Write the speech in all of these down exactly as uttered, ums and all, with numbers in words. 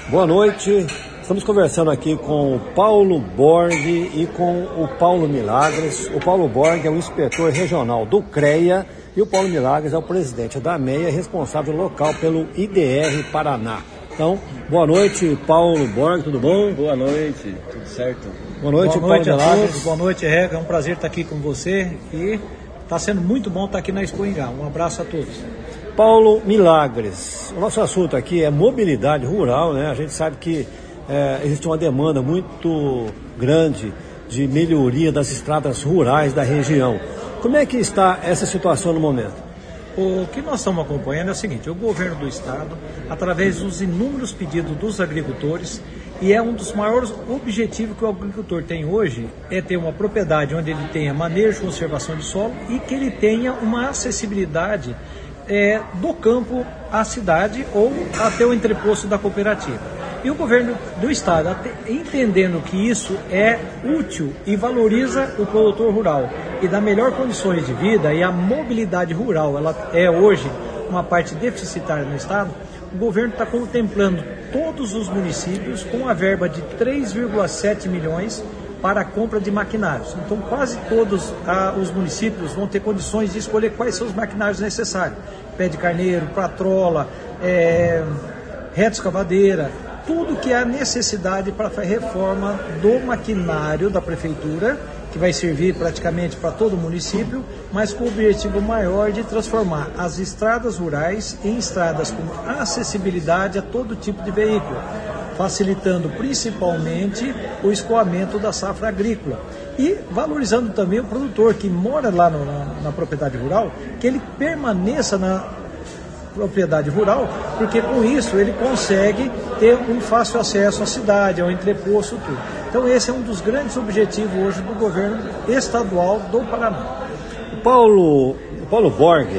Boa noite, estamos conversando aqui com o Paulo Borg e com o Paulo Milagres. O Paulo Borg é o inspetor regional do CREA e o Paulo Milagres é o presidente da MEIA, responsável local pelo I D R Paraná. Então, boa noite, Paulo Borg, tudo bom? Boa noite, tudo certo? Boa noite, boa noite Paulo a Milagres. Todos, boa noite, Reca, é um prazer estar aqui com você e está sendo muito bom estar aqui na Expo Ingá. Um abraço a todos. Paulo Milagres, o nosso assunto aqui é mobilidade rural, né? A gente sabe que é, existe uma demanda muito grande de melhoria das estradas rurais da região. Como é que está essa situação no momento? O que nós estamos acompanhando é o seguinte: o governo do estado, através dos inúmeros pedidos dos agricultores, e é um dos maiores objetivos que o agricultor tem hoje, é ter uma propriedade onde ele tenha manejo, conservação de solo e que ele tenha uma acessibilidade é, do campo à cidade ou até o entreposto da cooperativa. E o governo do estado, entendendo que isso é útil e valoriza o produtor rural e dá melhor condições de vida, e a mobilidade rural ela é hoje uma parte deficitária no estado, o governo está contemplando todos os municípios com a verba de três vírgula sete milhões para a compra de maquinários. Então quase todos ah, os municípios vão ter condições de escolher quais são os maquinários necessários. Pé de carneiro, patrola, é, reta escavadeira, tudo que há necessidade para a reforma do maquinário da prefeitura, que vai servir praticamente para todo o município, mas com o objetivo maior de transformar as estradas rurais em estradas com acessibilidade a todo tipo de veículo, facilitando principalmente o escoamento da safra agrícola e valorizando também o produtor que mora lá no, na, na propriedade rural, que ele permaneça na propriedade rural, porque com isso ele consegue ter um fácil acesso à cidade, ao entreposto, tudo. Então esse é um dos grandes objetivos hoje do governo estadual do Paraná. O Paulo, o Paulo Borg,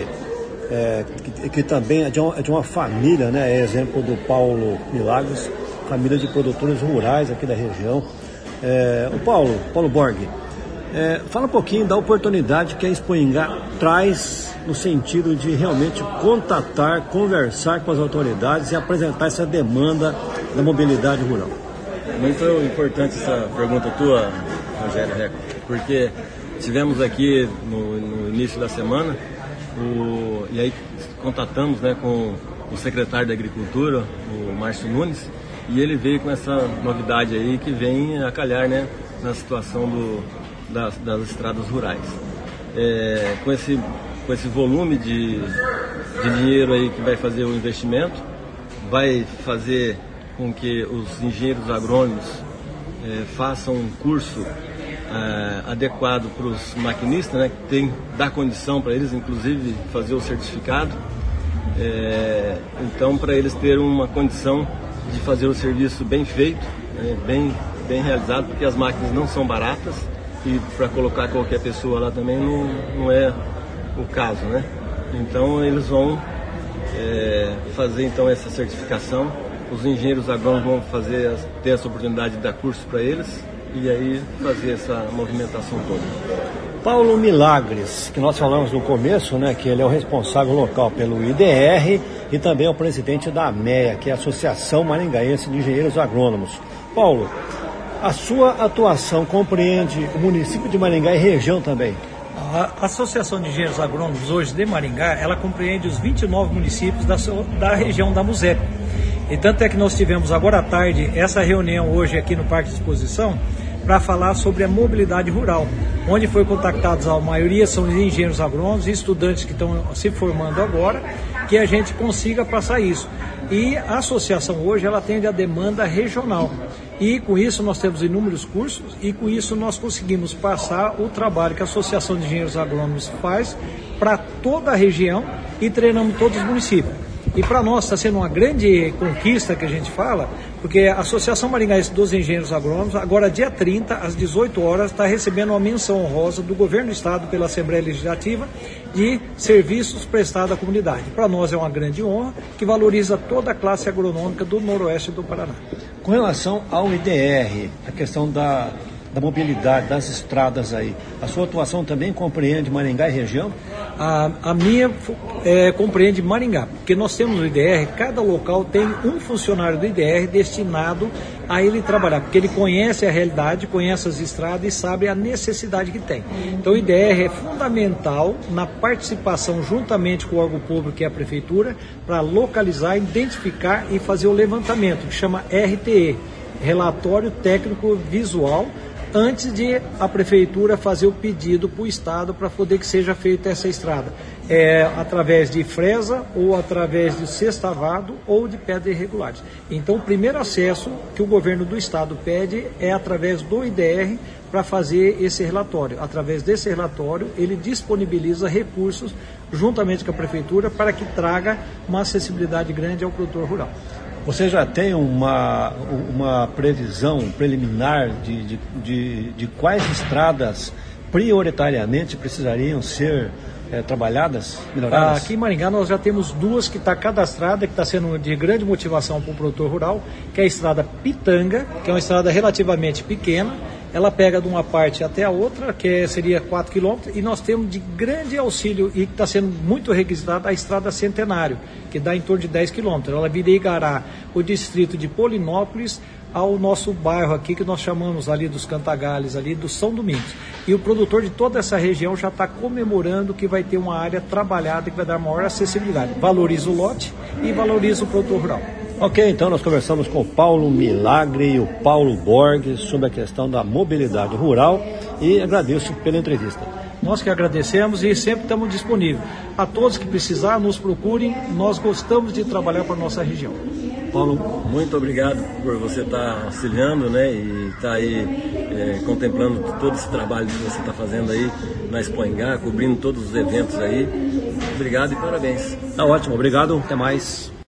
é, que, que também é de, uma, é de uma família, né, é exemplo do Paulo Milagres, família de produtores rurais aqui da região. É, o Paulo, Paulo Borg, é, fala um pouquinho da oportunidade que a Expo Ingá traz no sentido de realmente contatar, conversar com as autoridades e apresentar essa demanda da mobilidade rural. Muito importante essa pergunta tua, Rogério Reco, porque tivemos aqui no, no início da semana, o, e aí contatamos, né, com o secretário da Agricultura, o Márcio Nunes, e ele veio com essa novidade aí que vem a calhar, né, na situação do, das, das estradas rurais. É, com, esse, com esse volume de, de dinheiro aí que vai fazer o investimento, vai fazer com que os engenheiros agrônomos é, façam um curso é, adequado para os maquinistas, né, que tem, dá condição para eles, inclusive, fazer o certificado. É, então, para eles terem uma condição de fazer o serviço bem feito, né, bem, bem realizado, porque as máquinas não são baratas e para colocar qualquer pessoa lá também não, não é o caso, né? Então eles vão é, fazer então essa certificação, os engenheiros agrônomos vão fazer, ter essa oportunidade de dar curso para eles e aí fazer essa movimentação toda. Paulo Milagres, que nós falamos no começo, né, que ele é o responsável local pelo I D R e também é o presidente da MEIA, que é a Associação Maringaense de Engenheiros Agrônomos. Paulo, a sua atuação compreende o município de Maringá e região também? A Associação de Engenheiros Agrônomos hoje de Maringá, ela compreende os vinte e nove municípios da, da região da Museco. E tanto é que nós tivemos agora à tarde essa reunião hoje aqui no Parque de Exposição para falar sobre a mobilidade rural, onde foi contactados, a maioria são os engenheiros agrônomos e estudantes que estão se formando agora, que a gente consiga passar isso. E a associação hoje ela atende a demanda regional. E com isso nós temos inúmeros cursos e com isso nós conseguimos passar o trabalho que a Associação de Engenheiros Agrônomos faz para toda a região e treinamos todos os municípios. E para nós está sendo uma grande conquista que a gente fala, porque a Associação Maringaense dos Engenheiros Agrônomos, agora dia trinta, às dezoito horas, está recebendo uma menção honrosa do Governo do Estado pela Assembleia Legislativa de serviços prestados à comunidade. Para nós é uma grande honra, que valoriza toda a classe agronômica do noroeste do Paraná. Com relação ao I D R, a questão da, da mobilidade, das estradas aí, a sua atuação também compreende Maringá e região? A, a minha é, compreende Maringá, porque nós temos no I D R, cada local tem um funcionário do I D R destinado a ele trabalhar, porque ele conhece a realidade, conhece as estradas e sabe a necessidade que tem. Então o I D R é fundamental na participação juntamente com o órgão público, que é a prefeitura, para localizar, identificar e fazer o levantamento, que chama R T E, Relatório Técnico Visual, antes de a prefeitura fazer o pedido para o Estado para poder que seja feita essa estrada. É, através de fresa ou através de sextavado ou de pedras irregulares. Então o primeiro acesso que o governo do Estado pede é através do I D R para fazer esse relatório. Através desse relatório ele disponibiliza recursos juntamente com a prefeitura para que traga uma acessibilidade grande ao produtor rural. Você já tem uma, uma previsão preliminar de, de, de, de quais estradas prioritariamente precisariam ser é, trabalhadas, melhoradas? Aqui em Maringá nós já temos duas que está cadastrada, que está sendo de grande motivação para o produtor rural, que é a estrada Pitanga, que é uma estrada relativamente pequena. Ela pega de uma parte até a outra, que seria quatro quilômetros, e nós temos de grande auxílio, e que está sendo muito requisitada, a estrada Centenário, que dá em torno de dez quilômetros. Ela ligará o distrito de Polinópolis ao nosso bairro aqui, que nós chamamos ali dos Cantagales, ali do São Domingos. E o produtor de toda essa região já está comemorando que vai ter uma área trabalhada que vai dar maior acessibilidade. Valoriza o lote e valoriza o produtor rural. Ok, então nós conversamos com o Paulo Milagre e o Paulo Borges sobre a questão da mobilidade rural e agradeço pela entrevista. Nós que agradecemos e sempre estamos disponíveis. A todos que precisar, nos procurem, nós gostamos de trabalhar para a nossa região. Paulo, muito obrigado por você estar auxiliando, né, e estar aí é, contemplando todo esse trabalho que você está fazendo aí na Expoingá, cobrindo todos os eventos aí. Obrigado e parabéns. Tá ótimo, obrigado, até mais.